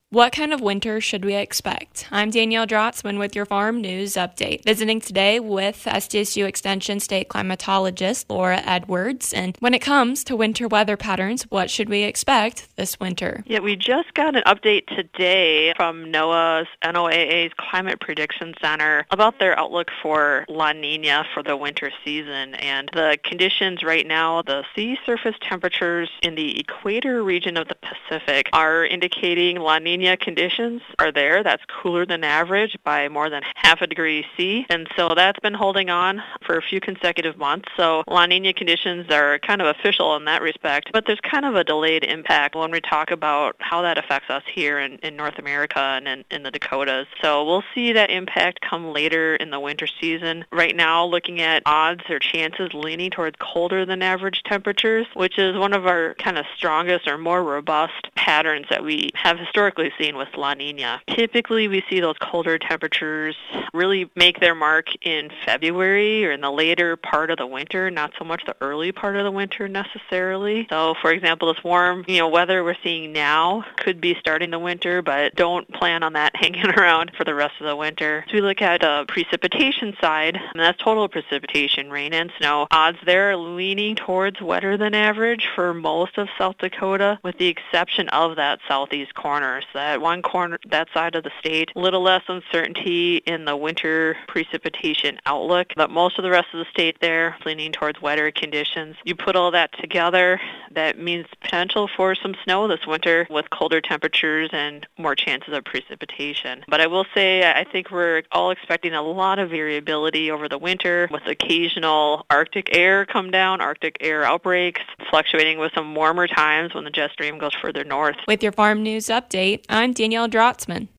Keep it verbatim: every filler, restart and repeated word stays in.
What kind of winter should we expect? I'm Danielle Drotzman with your Farm News Update, visiting today with S D S U Extension State Climatologist Laura Edwards. And when it comes to winter weather patterns, what should we expect this winter? Yeah, we just got an update today from NOAA's N O A A's Climate Prediction Center about their outlook for La Nina for the winter season. And the conditions right now, the sea surface temperatures in the equator region of the Pacific are indicating La Nina conditions are there. That's cooler than average by more than half a degree C. And so that's been holding on for a few consecutive months. So La Nina conditions are kind of official in that respect. But there's kind of a delayed impact when we talk about how that affects us here in, in North America and in, in the Dakotas. So we'll see that impact come later in the winter season. Right now, looking at odds or chances leaning towards colder than average temperatures, which is one of our kind of strongest or more robust patterns that we have historically seen with La Nina. Typically, we see those colder temperatures really make their mark in February or in the later part of the winter, not so much the early part of the winter necessarily. So, for example, this warm, you know, weather we're seeing now could be starting the winter, but don't plan on that hanging around for the rest of the winter. As we look at the precipitation side, and that's total precipitation, rain and snow, odds there are leaning towards wetter than average for most of South Dakota, with the exception of that southeast corner. So that one corner, that side of the state, a little less uncertainty in the winter precipitation outlook, but most of the rest of the state there leaning towards wetter conditions. You put all that together, that means potential for some snow this winter with colder temperatures and more chances of precipitation. But I will say, I think we're all expecting a lot of variability over the winter with occasional Arctic air come down, Arctic air outbreaks, fluctuating with some warmer times when the jet stream goes further north. With your Farm News Update, I'm Danielle Drotzman.